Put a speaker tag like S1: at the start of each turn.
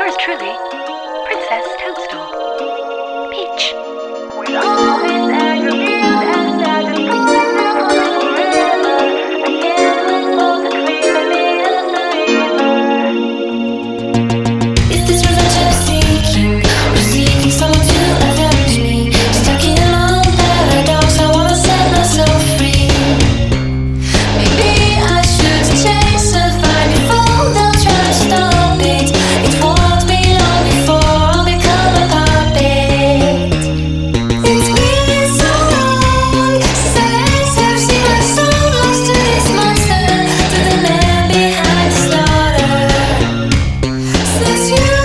S1: yours truly, Princess Toadstool. Peach.
S2: With all these attributes and sacrifices forever, I can't look for the clear of me as the river.
S3: Is this revenge I'm seeking, or seeking someone to avenge me? Stuck in my own paradox, I wanna set myself free. Maybe I should chase a fight before they'll try to stop it. It won't be long before I'll become a puppet. It's been so long since I have seen my soul lost to this monster, to the man behind the slaughter. Since you